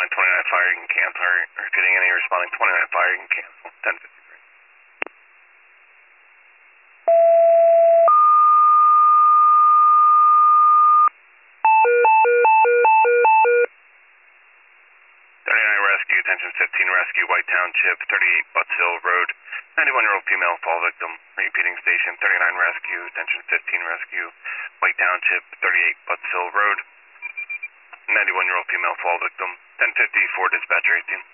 responding 29 fire, you can cancel. Or if getting any responding 29 fire, you can cancel. 1053. Rescue, attention 15 rescue, White Township, 38 Butts Hill Road, 91-year-old female fall victim, repeating station, 39 rescue, attention 15 rescue, White Township, 38 Butts Hill Road, 91-year-old female fall victim, 1054 dispatcher 18.